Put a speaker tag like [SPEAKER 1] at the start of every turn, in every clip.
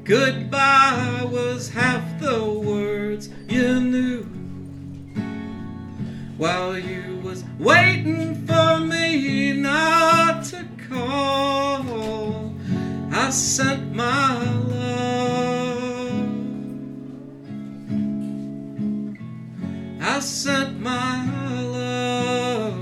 [SPEAKER 1] Goodbye was half the words you knew. While you was waiting for me not to call, I sent my love. I sent my love.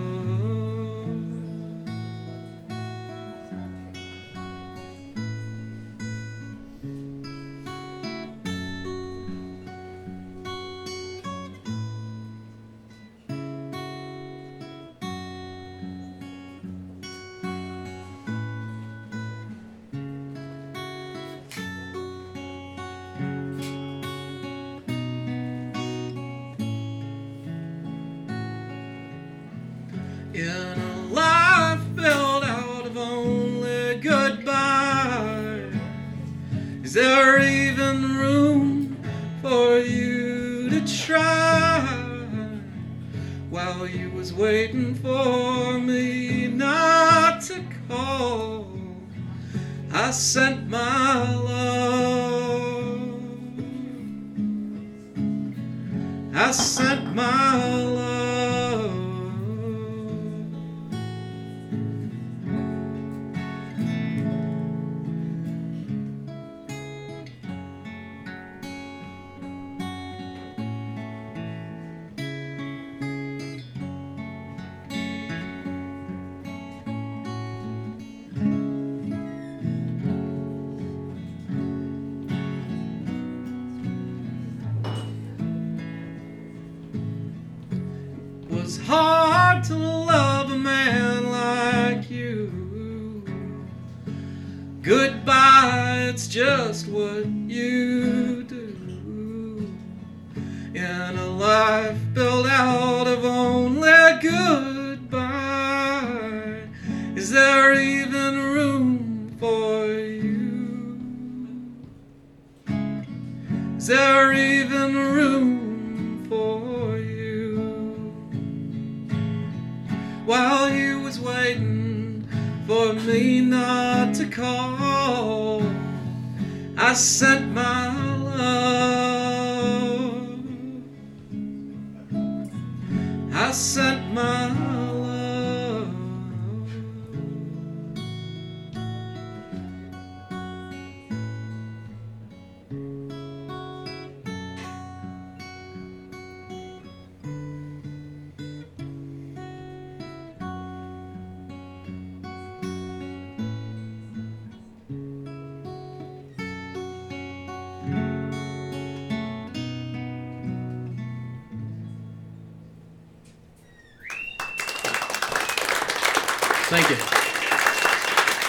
[SPEAKER 1] In a life built out of only goodbye, is there even room for you to try? While you was waiting for me not to call, I sent my love. I sent my love. It was hard to love a man like you. Goodbye, it's just what you do. In a life built out of only goodbye, is there even room for you? Is there even room for you? While you was waiting for me not to call, I sent my love. I sent my love. Thank you.